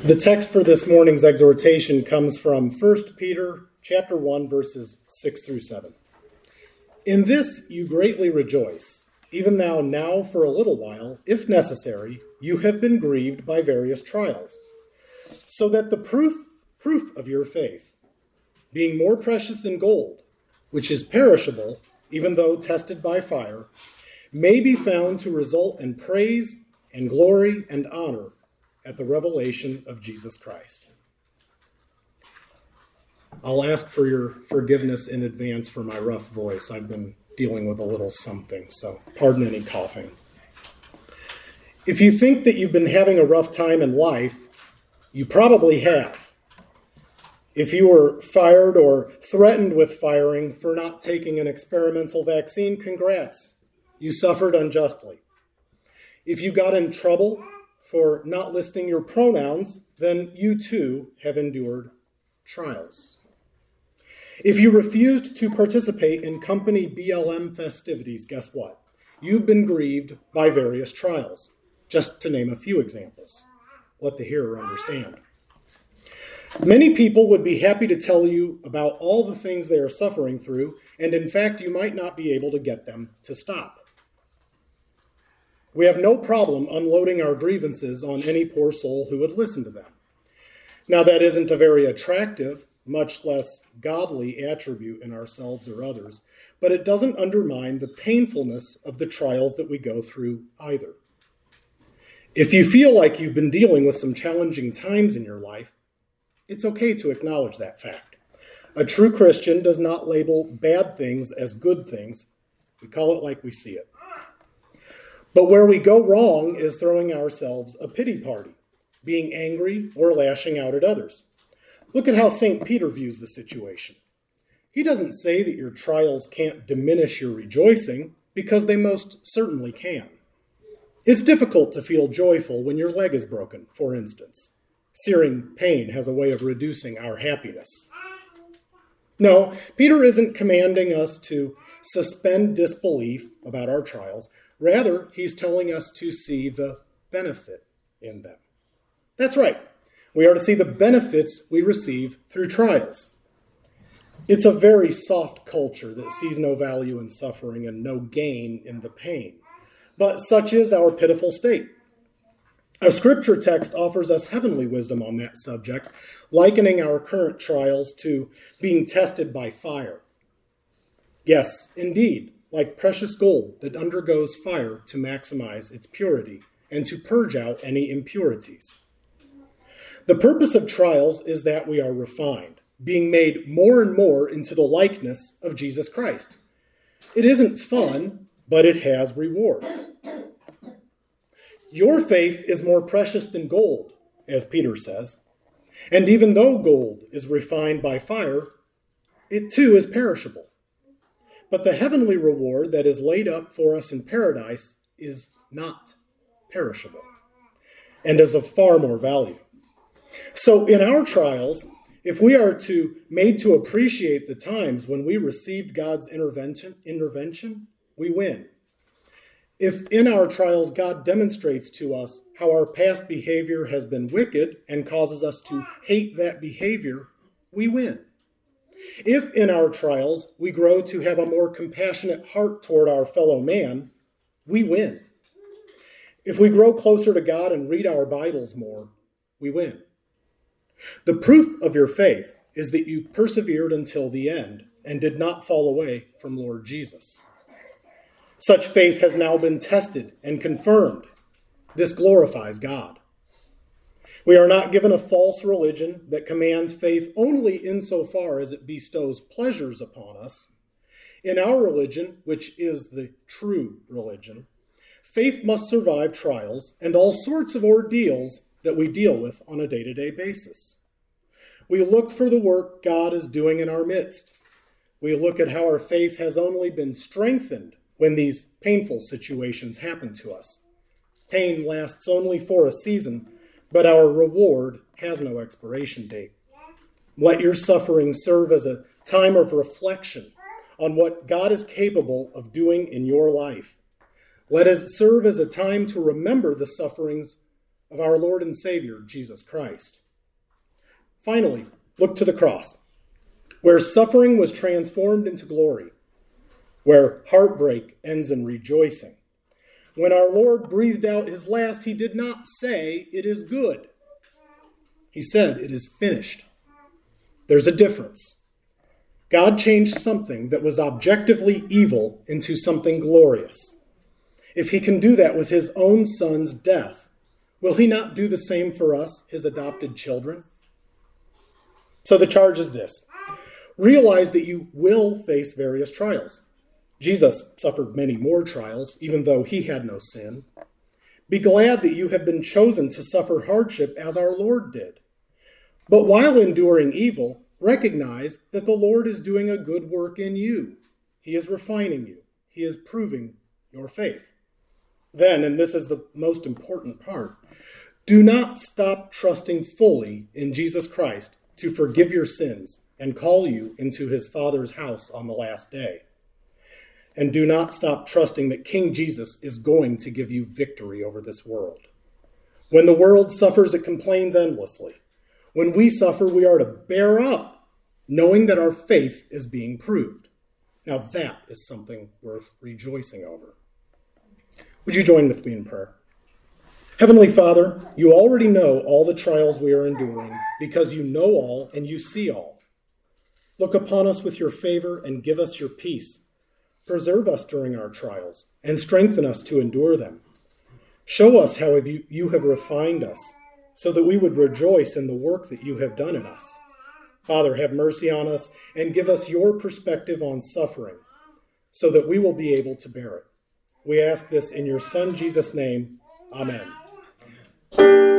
The text for this morning's exhortation comes from 1 Peter chapter 1, verses 6 through 7. In this you greatly rejoice, even though now for a little while, if necessary, you have been grieved by various trials, so that the proof of your faith, being more precious than gold, which is perishable, even though tested by fire, may be found to result in praise and glory and honor at the revelation of Jesus Christ. I'll ask for your forgiveness in advance for my rough voice. I've been dealing with a little something, so pardon any coughing. If you think that you've been having a rough time in life, you probably have. If you were fired or threatened with firing for not taking an experimental vaccine, congrats. You suffered unjustly. If you got in trouble for not listing your pronouns, then you too have endured trials. If you refused to participate in company BLM festivities, guess what? You've been grieved by various trials, just to name a few examples. Let the hearer understand. Many people would be happy to tell you about all the things they are suffering through, and in fact, you might not be able to get them to stop. We have no problem unloading our grievances on any poor soul who would listen to them. Now, that isn't a very attractive, much less godly attribute in ourselves or others, but it doesn't undermine the painfulness of the trials that we go through either. If you feel like you've been dealing with some challenging times in your life, it's okay to acknowledge that fact. A true Christian does not label bad things as good things. We call it like we see it. But where we go wrong is throwing ourselves a pity party, being angry or lashing out at others. Look at how St. Peter views the situation. He doesn't say that your trials can't diminish your rejoicing, because they most certainly can. It's difficult to feel joyful when your leg is broken, for instance. Searing pain has a way of reducing our happiness. No, Peter isn't commanding us to suspend disbelief about our trials. Rather, he's telling us to see the benefit in them. That's right. We are to see the benefits we receive through trials. It's a very soft culture that sees no value in suffering and no gain in the pain. But such is our pitiful state. A scripture text offers us heavenly wisdom on that subject, likening our current trials to being tested by fire. Yes, indeed, like precious gold that undergoes fire to maximize its purity and to purge out any impurities. The purpose of trials is that we are refined, being made more and more into the likeness of Jesus Christ. It isn't fun, but it has rewards. Your faith is more precious than gold, as Peter says. And even though gold is refined by fire, it too is perishable. But the heavenly reward that is laid up for us in paradise is not perishable and is of far more value. So in our trials, if we are made to appreciate the times when we received God's intervention, we win. If in our trials God demonstrates to us how our past behavior has been wicked and causes us to hate that behavior, we win. If in our trials we grow to have a more compassionate heart toward our fellow man, we win. If we grow closer to God and read our Bibles more, we win. The proof of your faith is that you persevered until the end and did not fall away from Lord Jesus. Such faith has now been tested and confirmed. This glorifies God. We are not given a false religion that commands faith only insofar as it bestows pleasures upon us. In our religion, which is the true religion, faith must survive trials and all sorts of ordeals that we deal with on a day-to-day basis. We look for the work God is doing in our midst. We look at how our faith has only been strengthened when these painful situations happen to us. Pain lasts only for a season, but our reward has no expiration date. Let your suffering serve as a time of reflection on what God is capable of doing in your life. Let it serve as a time to remember the sufferings of our Lord and Savior, Jesus Christ. Finally, look to the cross, where suffering was transformed into glory, where heartbreak ends in rejoicing. When our Lord breathed out his last, he did not say, "It is good." He said, "It is finished." There's a difference. God changed something that was objectively evil into something glorious. If he can do that with his own son's death, will he not do the same for us, his adopted children? So the charge is this. Realize that you will face various trials. Jesus suffered many more trials, even though he had no sin. Be glad that you have been chosen to suffer hardship as our Lord did. But while enduring evil, recognize that the Lord is doing a good work in you. He is refining you. He is proving your faith. Then, and this is the most important part, do not stop trusting fully in Jesus Christ to forgive your sins and call you into his Father's house on the last day. And do not stop trusting that King Jesus is going to give you victory over this world. When the world suffers, it complains endlessly. When we suffer, we are to bear up, knowing that our faith is being proved. Now that is something worth rejoicing over. Would you join with me in prayer? Heavenly Father, you already know all the trials we are enduring because you know all and you see all. Look upon us with your favor and give us your peace. Preserve us during our trials and strengthen us to endure them. Show us how you have refined us so that we would rejoice in the work that you have done in us. Father, have mercy on us and give us your perspective on suffering so that we will be able to bear it. We ask this in your Son, Jesus' name. Amen.